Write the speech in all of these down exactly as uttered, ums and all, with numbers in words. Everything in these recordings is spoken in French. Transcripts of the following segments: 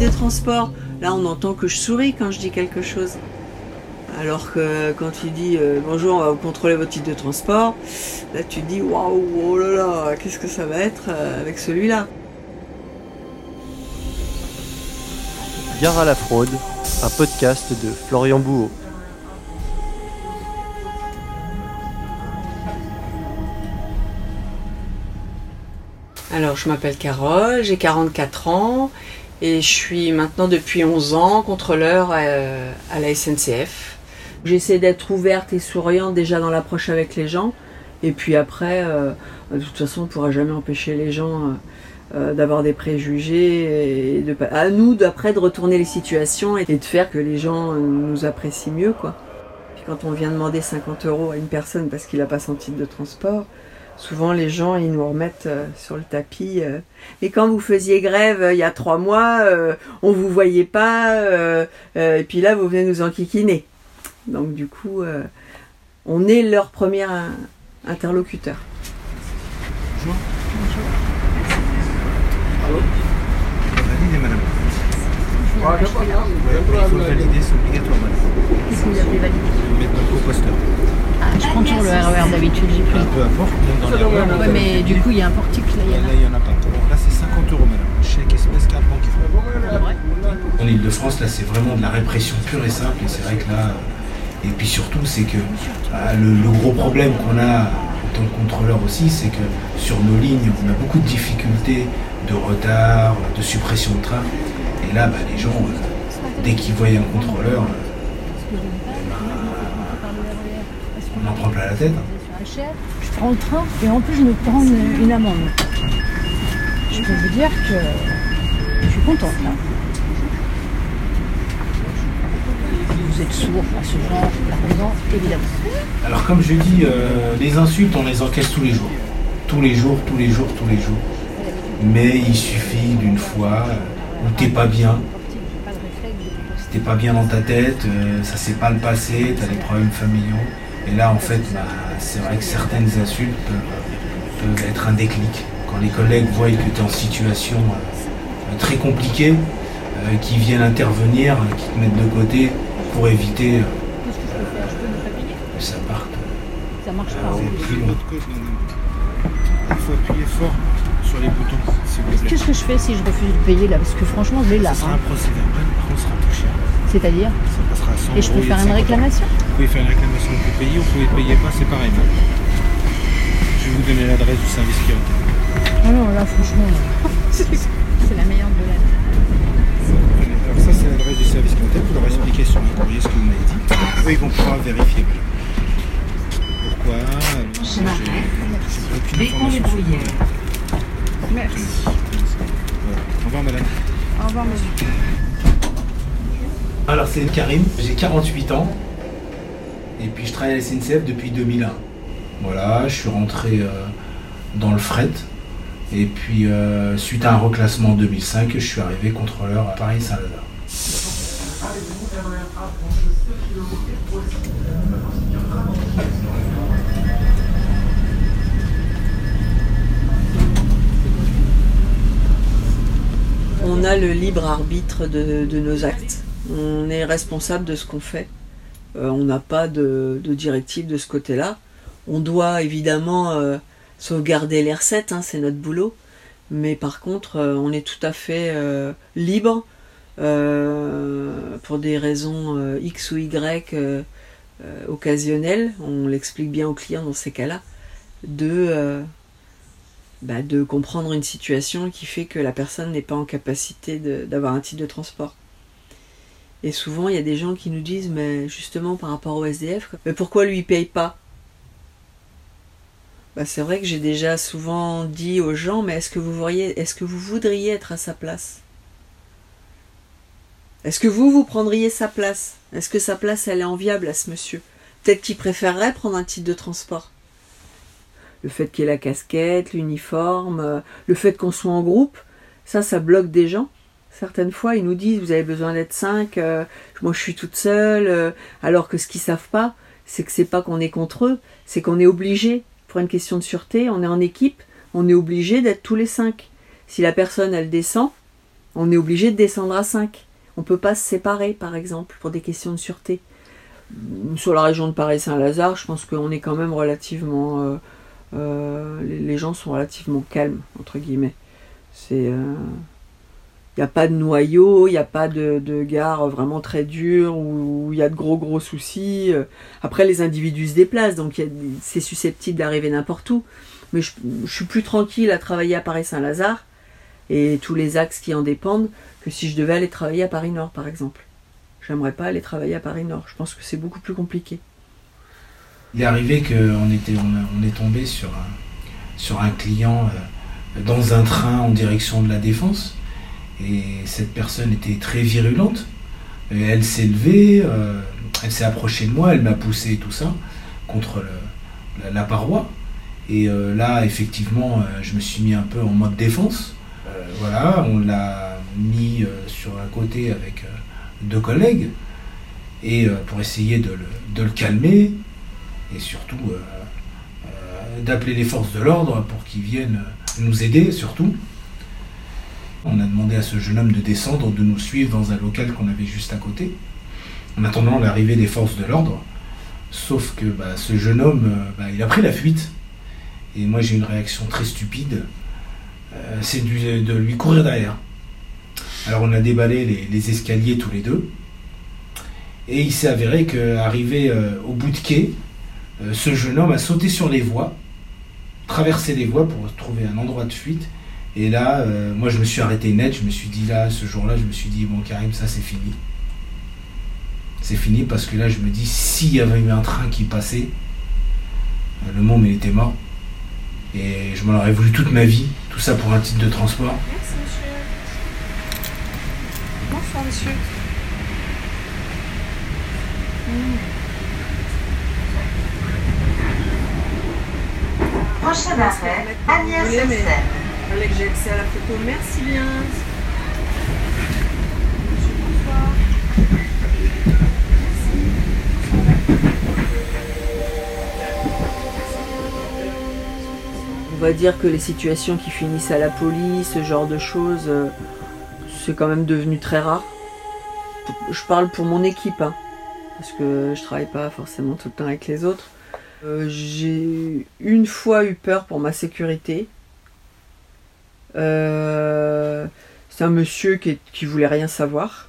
de transport. Là, on entend que je souris quand je dis quelque chose. Alors que quand tu dis euh, bonjour, on va vous contrôler votre titre de transport, là tu te dis waouh, oh là là, qu'est-ce que ça va être euh, avec celui-là. Gare à la fraude, un podcast de Florian Bouot. Alors, je m'appelle Carole, j'ai quarante-quatre ans et je suis maintenant depuis onze ans contrôleur à, à la S N C F. J'essaie d'être ouverte et souriante déjà dans l'approche avec les gens et puis après, euh, de toute façon, on ne pourra jamais empêcher les gens euh, d'avoir des préjugés et de, à nous d'après de retourner les situations et de faire que les gens nous apprécient mieux, quoi. Puis quand on vient demander cinquante euros à une personne parce qu'il n'a pas son titre de transport, souvent les gens ils nous remettent euh, sur le tapis. Euh, et quand vous faisiez grève euh, il y a trois mois, euh, on vous voyait pas, euh, euh, et puis là vous venez nous enquiquiner. Donc du coup, euh, on est leur premier euh, interlocuteur. Bonjour. Bonjour. Allô. Validez, madame. Bonjour. Ouais, il faut valider, c'est obligatoire, madame. Qu'est-ce que vous avez validé? Mettre notre co-posteur. Ah, je prends toujours le R E R d'habitude, j'ai pris. Un peu importe, dans le R E R. Ouais, mais du coup, il y a un portique là, il y en a. Là, il n'y en a pas. Bon, là, c'est cinquante euros, madame. Chèque, espèce, carte bancaire. En Ile-de-France, là, c'est vraiment de la répression pure et simple. Et c'est vrai que là. Et puis surtout, c'est que bah, le, le gros problème qu'on a en tant que contrôleur aussi, c'est que sur nos lignes, on a beaucoup de difficultés de retard, de suppression de train. Et là, bah, les gens, euh, dès qu'ils voient un contrôleur, euh, on en prend plein la tête. Je prends le train et en plus je me prends une, une amende. Je peux vous dire que je suis contente là. Vous êtes sourd à ce genre d'arguments, évidemment. Alors comme je dis, euh, les insultes, on les encaisse tous les jours. Tous les jours, tous les jours, tous les jours. Mais il suffit d'une fois où t'es pas bien. T'es pas bien dans ta tête, euh, ça s'est pas le passé, t'as des problèmes familiaux. Et là, en fait, bah, c'est vrai que certaines insultes peuvent, peuvent être un déclic. Quand les collègues voient que tu es en situation euh, très compliquée, euh, qu'ils viennent intervenir, euh, qu'ils te mettent de côté pour éviter euh, que ça parte. Ça marche pas. Plus loin. Il faut appuyer fort sur les boutons, s'il vous plaît. Qu'est-ce que je fais si je refuse de payer là? Parce que franchement, je l'ai là. Ça sera hein. un procès verbal, par contre, ça sera plus cher. C'est-à-dire? Ça passera à cent Et je peux euros, faire il y a une cinquante. réclamation? Vous pouvez faire une réclamation, vous pouvez payer, ou vous pouvez ne payer pas, c'est pareil. Je vais vous donner l'adresse du service clientèle. Oh non, là, franchement, c'est la meilleure de l'année. Alors ça, c'est l'adresse du service clientèle, vous leur expliquez sur le courrier ce que vous m'avez dit. Eux, ils vont pouvoir vérifier. Pourquoi? J'ai aucune information sur le Merci. Voilà. Au revoir, madame. Au revoir, monsieur. Alors c'est Karim, j'ai quarante-huit ans et puis je travaille à la S N C F depuis deux mille un. Voilà, je suis rentré euh, dans le fret et puis euh, suite à un reclassement en deux mille cinq, je suis arrivé contrôleur à Paris-Saint-Lazare. On a le libre arbitre de, de nos actes. On est responsable de ce qu'on fait. Euh, on n'a pas de, de directive de ce côté-là. On doit évidemment euh, sauvegarder les recettes, hein, c'est notre boulot. Mais par contre, euh, on est tout à fait euh, libre euh, pour des raisons euh, X ou Y euh, euh, occasionnelles. On l'explique bien aux clients dans ces cas-là, de, euh, bah, de comprendre une situation qui fait que la personne n'est pas en capacité de, d'avoir un titre de transport. Et souvent, il y a des gens qui nous disent, mais justement par rapport au S D F, mais pourquoi lui il paye pas? Bah, c'est vrai que j'ai déjà souvent dit aux gens, mais est-ce que vous voudriez, est-ce que vous voudriez être à sa place? Est-ce que vous, vous prendriez sa place? Est-ce que sa place, elle est enviable à ce monsieur? Peut-être qu'il préférerait prendre un titre de transport. Le fait qu'il y ait la casquette, l'uniforme, le fait qu'on soit en groupe, ça, ça bloque des gens. Certaines fois, ils nous disent, vous avez besoin d'être cinq, euh, moi je suis toute seule, euh, alors que ce qu'ils savent pas, c'est que c'est pas qu'on est contre eux, c'est qu'on est obligé, pour une question de sûreté, on est en équipe, on est obligé d'être tous les cinq. Si la personne, elle descend, On est obligé de descendre à cinq. On ne peut pas se séparer, par exemple, pour des questions de sûreté. Sur la région de Paris-Saint-Lazare, je pense qu'on est quand même relativement... Euh, euh, les, les gens sont relativement calmes, entre guillemets. C'est... Euh, il n'y a pas de noyau, il n'y a pas de, de gare vraiment très dure où il y a de gros gros soucis. Après, les individus se déplacent, donc y a, c'est susceptible d'arriver n'importe où. Mais je, je suis plus tranquille à travailler à Paris-Saint-Lazare et tous les axes qui en dépendent que si je devais aller travailler à Paris-Nord, par exemple. J'aimerais pas aller travailler à Paris-Nord. Je pense que c'est beaucoup plus compliqué. Il est arrivé qu'on était, on, on est tombé sur un, sur un client euh, dans un train en direction de la Défense. Et cette personne était très virulente. Et elle s'est levée, euh, elle s'est approchée de moi, elle m'a poussé et tout ça contre le, la, la paroi. Et euh, là, effectivement, euh, je me suis mis un peu en mode défense. Euh, voilà, on l'a mis euh, sur un côté avec euh, deux collègues et euh, pour essayer de le, de le calmer et surtout euh, euh, d'appeler les forces de l'ordre pour qu'ils viennent nous aider surtout. On a demandé à ce jeune homme de descendre, de nous suivre dans un local qu'on avait juste à côté, en attendant l'arrivée des forces de l'ordre. Sauf que bah, ce jeune homme, euh, bah, il a pris la fuite. Et moi j'ai une réaction très stupide, euh, c'est de, de lui courir derrière. Alors on a déballé les, les escaliers tous les deux. Et il s'est avéré qu'arrivé euh, au bout de quai, euh, ce jeune homme a sauté sur les voies, traversé les voies pour trouver un endroit de fuite. Et là, euh, moi je me suis arrêté net, je me suis dit là, ce jour-là, je me suis dit, bon Karim, ça c'est fini. C'est fini parce que là, je me dis, s'il y avait eu un train qui passait, euh, le môme il était mort. Et je m'en aurais voulu toute ma vie, tout ça pour un titre de transport. Merci monsieur. Bonsoir monsieur. Mmh. Prochain arrêt, Agnès-sur-Seine. Il fallait que j'ai accès à la photo. Merci bien. On va dire que les situations qui finissent à la police, ce genre de choses, euh, c'est quand même devenu très rare. Je parle pour mon équipe, hein, parce que je travaille pas forcément tout le temps avec les autres. Euh, j'ai une fois eu peur pour ma sécurité. Euh, c'est un monsieur qui, qui voulait rien savoir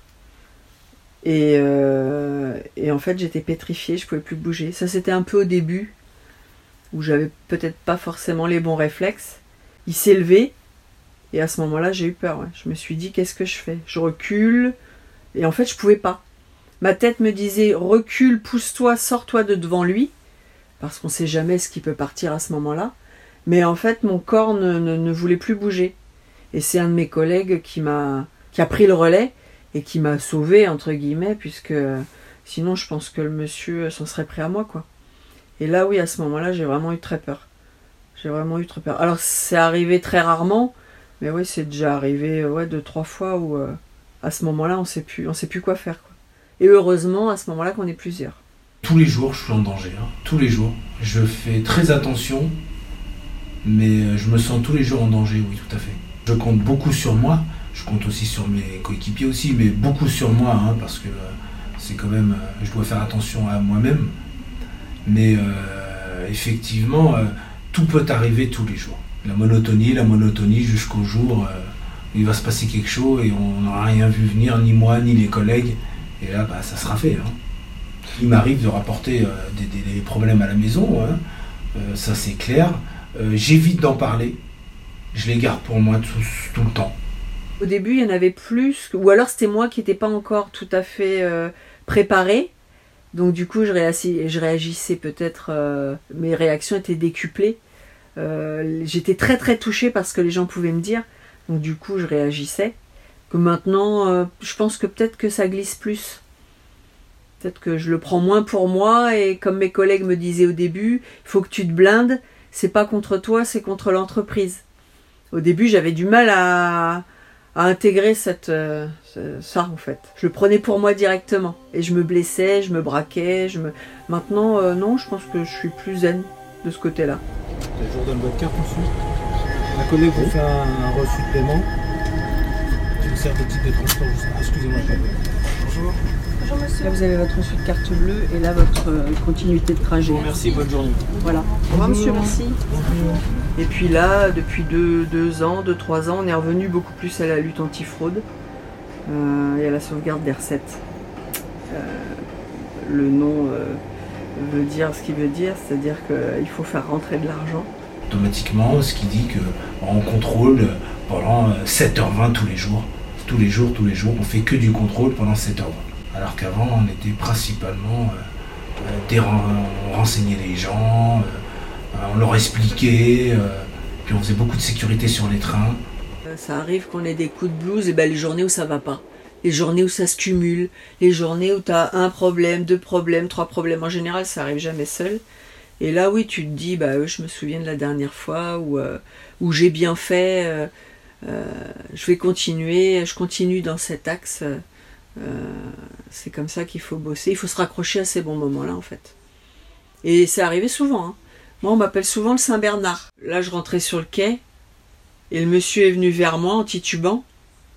et, euh, et en fait j'étais pétrifiée, je pouvais plus bouger. Ça c'était un peu au début où j'avais peut-être pas forcément les bons réflexes. Il s'est levé et à ce moment-là j'ai eu peur, ouais. Je me suis dit qu'est-ce que je fais? Je recule et en fait je pouvais pas. Ma tête me disait recule, pousse-toi, sors-toi de devant lui parce qu'on sait jamais ce qui peut partir à ce moment-là. Mais en fait, mon corps ne, ne, ne voulait plus bouger. Et c'est un de mes collègues qui m'a, qui a pris le relais et qui m'a sauvé, entre guillemets, puisque sinon je pense que le monsieur s'en serait pris à moi, quoi. Et là, oui, à ce moment-là, j'ai vraiment eu très peur. J'ai vraiment eu très peur. Alors, c'est arrivé très rarement, mais oui, c'est déjà arrivé ouais, deux, trois fois où, euh, à ce moment-là, on ne sait plus, on sait plus quoi faire, quoi. Et heureusement, à ce moment-là, qu'on est plusieurs. Tous les jours, je suis en danger. Hein. Tous les jours. Je fais très attention. Mais je me sens tous les jours en danger, oui, tout à fait. Je compte beaucoup sur moi, je compte aussi sur mes coéquipiers aussi, mais beaucoup sur moi, hein, parce que euh, c'est quand même, euh, je dois faire attention à moi-même. Mais euh, effectivement, euh, tout peut arriver tous les jours. La monotonie, la monotonie jusqu'au jour euh, où il va se passer quelque chose et on n'aura rien vu venir, ni moi, ni les collègues. Et là, bah, ça sera fait. Hein. Il m'arrive de rapporter euh, des, des, des problèmes à la maison, hein. euh, ça c'est clair. Euh, j'évite d'en parler, je les garde pour moi tout, tout le temps. Au début, il y en avait plus, ou alors c'était moi qui n'étais pas encore tout à fait euh, préparée. Donc du coup, je, réassis, je réagissais peut-être, euh, mes réactions étaient décuplées. Euh, j'étais très très touchée par ce que les gens pouvaient me dire. Donc du coup, je réagissais. Que maintenant, euh, je pense que peut-être que ça glisse plus. Peut-être que je le prends moins pour moi et comme mes collègues me disaient au début, il faut que tu te blindes. C'est pas contre toi, c'est contre l'entreprise. Au début, j'avais du mal à, à intégrer cette, euh, ça, en fait. Je le prenais pour moi directement. Et je me blessais, je me braquais. Je me... Maintenant, euh, non, je pense que je suis plus zen de ce côté-là. Je vous redonne votre carte ensuite. Un collègue vous fait un, un reçu de paiement. dessert de type de transport. Excusez-moi. Bonjour. Bonjour monsieur. Là vous avez votre ensuite carte bleue et là votre euh, continuité de trajet. Merci, bonne journée. Voilà. Au revoir monsieur, merci. Bonjour. Et puis là, depuis deux, deux ans, deux, trois ans, on est revenu beaucoup plus à la lutte antifraude euh, et à la sauvegarde des recettes. Euh, le nom euh, veut dire ce qu'il veut dire, c'est-à-dire qu'il faut faire rentrer de l'argent. Automatiquement, ce qui dit qu'on contrôle pendant sept heures vingt tous les jours. Tous les jours, tous les jours, on fait que du contrôle pendant sept heures vingt. Alors qu'avant, on était principalement euh, des, on renseignait les gens, euh, on leur expliquait, euh, puis on faisait beaucoup de sécurité sur les trains. Ça arrive qu'on ait des coups de blues, et ben les journées où ça va pas. Les journées où ça se cumule, les journées où tu as un problème, deux problèmes, trois problèmes. En général, ça arrive jamais seul. Et là, oui, tu te dis, bah, euh, je me souviens de la dernière fois où, euh, où j'ai bien fait, euh, euh, je vais continuer, je continue dans cet axe. Euh, c'est comme ça qu'il faut bosser. Il faut se raccrocher à ces bons moments-là, en fait. Et c'est arrivé souvent. Hein. Moi, on m'appelle souvent le Saint-Bernard. Là, je rentrais sur le quai, et le monsieur est venu vers moi en titubant.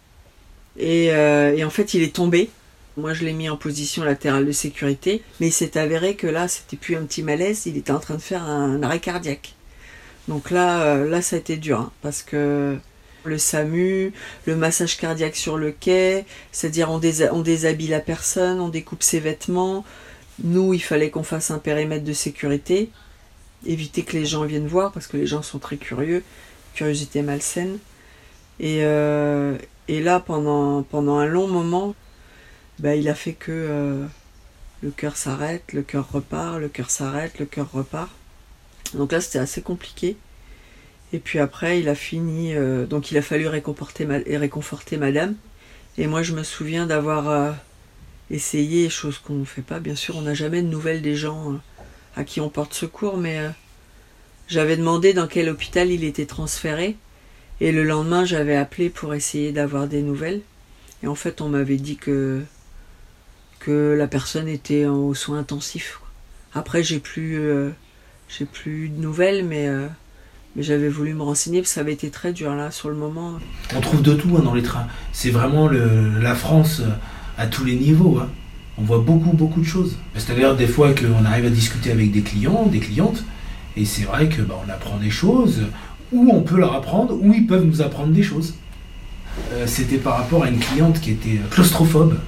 Et, euh, et en fait, il est tombé. Moi, je l'ai mis en position latérale de sécurité, mais il s'est avéré que là, c'était plus un petit malaise, il était en train de faire un arrêt cardiaque. Donc là, euh, là, ça a été dur, hein, parce que le SAMU, le massage cardiaque sur le quai, c'est-à-dire on, désa- on déshabille la personne, on découpe ses vêtements. Nous, il fallait qu'on fasse un périmètre de sécurité, éviter que les gens viennent voir, parce que les gens sont très curieux, curiosité malsaine. Et, euh, et là, pendant, pendant un long moment, bah, il a fait que euh, le cœur s'arrête, le cœur repart, le cœur s'arrête, le cœur repart. Donc là, c'était assez compliqué. Et puis après, il a fini... Euh, donc il a fallu réconforter, ma, réconforter madame. Et moi, je me souviens d'avoir euh, essayé, chose qu'on ne fait pas, bien sûr, on n'a jamais de nouvelles des gens euh, à qui on porte secours, mais euh, j'avais demandé dans quel hôpital il était transféré. Et le lendemain, j'avais appelé pour essayer d'avoir des nouvelles. Et en fait, on m'avait dit que... que la personne était aux soins intensifs. Après, j'ai plus, euh, j'ai plus eu de nouvelles, mais, euh, mais j'avais voulu me renseigner parce que ça avait été très dur là sur le moment. On trouve de tout hein, dans les trains. C'est vraiment le, la France à tous les niveaux. Hein. On voit beaucoup, beaucoup de choses. C'est-à-dire des fois qu'on arrive à discuter avec des clients, des clientes, et c'est vrai que bah, on apprend des choses, ou on peut leur apprendre, ou ils peuvent nous apprendre des choses. Euh, c'était par rapport à une cliente qui était claustrophobe.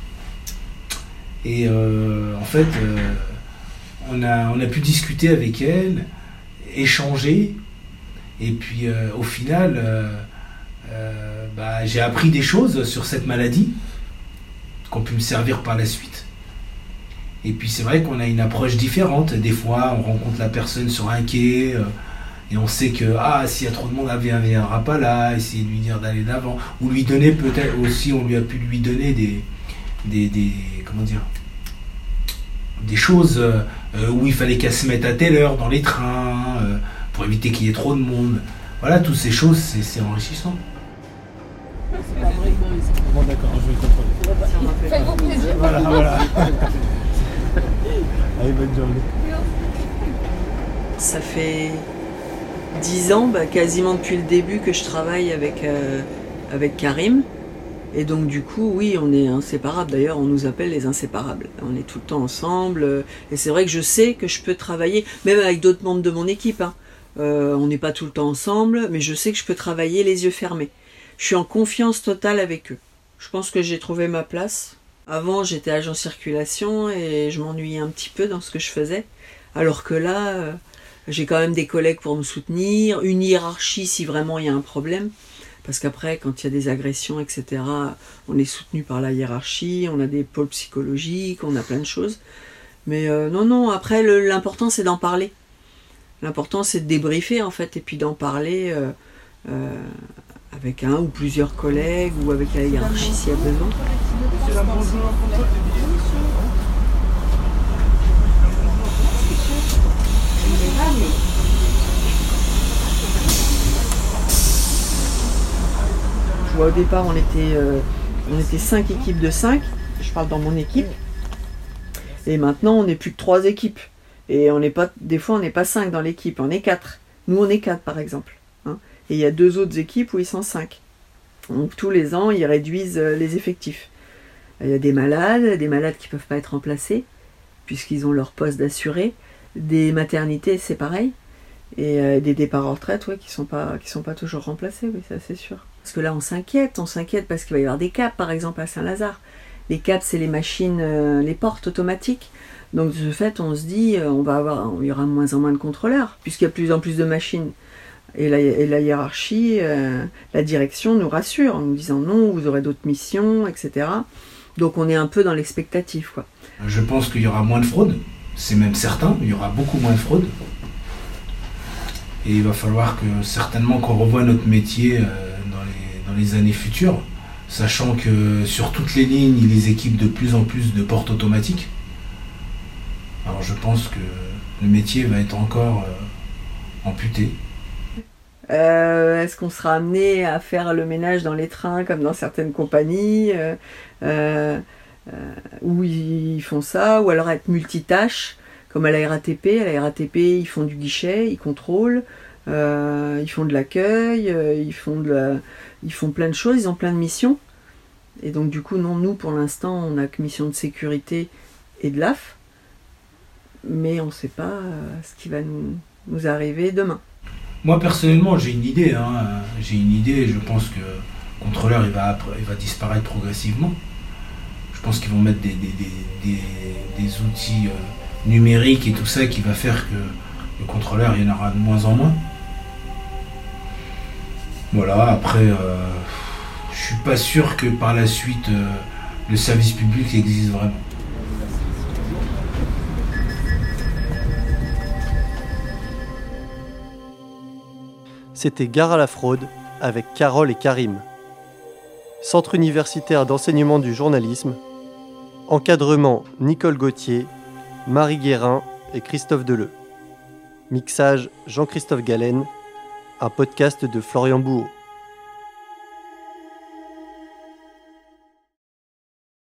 Et euh, en fait, euh, on, a, on a pu discuter avec elle, échanger, et puis euh, au final, euh, euh, bah, j'ai appris des choses sur cette maladie qui ont pu me servir par la suite. Et puis c'est vrai qu'on a une approche différente. Des fois, on rencontre la personne sur un quai, euh, et on sait que ah, s'il y a trop de monde, elle ne viendra pas là, essayer de lui dire d'aller d'avant. Ou lui donner peut-être aussi, on lui a pu lui donner des... Des, des, comment dire, des choses euh, où il fallait qu'elle se mette à telle heure dans les trains euh, pour éviter qu'il y ait trop de monde. Voilà, toutes ces choses, c'est, c'est enrichissant. Bon, d'accord, je vais contrôler. Faites-vous plaisir. Voilà, voilà. Allez, bonne journée. Ça fait dix ans, bah, quasiment depuis le début, que je travaille avec, euh, avec Karim. Et donc du coup, oui, on est inséparables. D'ailleurs, on nous appelle les inséparables. On est tout le temps ensemble. Et c'est vrai que je sais que je peux travailler, même avec d'autres membres de mon équipe. Hein. Euh, on n'est pas tout le temps ensemble, mais je sais que je peux travailler les yeux fermés. Je suis en confiance totale avec eux. Je pense que j'ai trouvé ma place. Avant, j'étais agent circulation et je m'ennuyais un petit peu dans ce que je faisais. Alors que là, euh, j'ai quand même des collègues pour me soutenir, une hiérarchie si vraiment il y a un problème. Parce qu'après, quand il y a des agressions, et cetera, on est soutenu par la hiérarchie, on a des pôles psychologiques, on a plein de choses. Mais euh, non, non, après, le, l'important, c'est d'en parler. L'important, c'est de débriefer, en fait, et puis d'en parler euh, euh, avec un ou plusieurs collègues, ou avec la hiérarchie, s'il y a besoin. Au départ, on était, euh, on était cinq équipes de cinq. Je parle dans mon équipe. Et maintenant, on n'est plus que trois équipes. Et on n'est pas, des fois, on n'est pas cinq dans l'équipe, on est quatre. Nous, on est quatre, par exemple. Hein. Et il y a deux autres équipes où ils sont cinq. Donc tous les ans, ils réduisent les effectifs. Il y a des malades, des malades qui ne peuvent pas être remplacés, puisqu'ils ont leur poste d'assuré. Des maternités, c'est pareil. Et euh, des départs en retraite, ouais, qui ne sont pas, qui sont pas toujours remplacés, oui, ça c'est sûr. Parce que là, on s'inquiète, on s'inquiète parce qu'il va y avoir des C A P, par exemple, à Saint-Lazare. Les C A P, c'est les machines, euh, les portes automatiques. Donc de ce fait, on se dit, euh, on va avoir, il y aura de moins en moins de contrôleurs, puisqu'il y a de plus en plus de machines. Et la, et la hiérarchie, euh, la direction nous rassure en nous disant non, vous aurez d'autres missions, et cetera. Donc on est un peu dans l'expectative, quoi. Je pense qu'il y aura moins de fraude, c'est même certain, il y aura beaucoup moins de fraude. Et il va falloir que certainement qu'on revoie notre métier euh, dans, les, dans les années futures, sachant que sur toutes les lignes, ils équipent de plus en plus de portes automatiques. Alors je pense que le métier va être encore euh, amputé. Euh, est-ce qu'on sera amené à faire le ménage dans les trains comme dans certaines compagnies euh, euh, euh, où ils font ça, ou alors être multitâche comme à la R A T P. À la R A T P, ils font du guichet, ils contrôlent, euh, ils font de l'accueil, euh, ils font de la, ils font plein de choses, ils ont plein de missions. Et donc du coup, non, nous pour l'instant, on n'a que mission de sécurité et de l'A F, mais on ne sait pas euh, ce qui va nous, nous arriver demain. Moi personnellement, j'ai une idée, hein. j'ai une idée. Je pense que le contrôleur il va, il va disparaître progressivement. Je pense qu'ils vont mettre des, des, des, des, des outils euh, numériques et tout ça qui va faire que le contrôleur il y en aura de moins en moins. Voilà. Après, euh, je suis pas sûr que par la suite euh, le service public existe vraiment. C'était Gare à la fraude avec Carole et Karim. Centre universitaire d'enseignement du journalisme. Encadrement Nicole Gauthier, Marie Guérin et Christophe Deleu. Mixage Jean-Christophe Galen. Un podcast de Florian Bouot.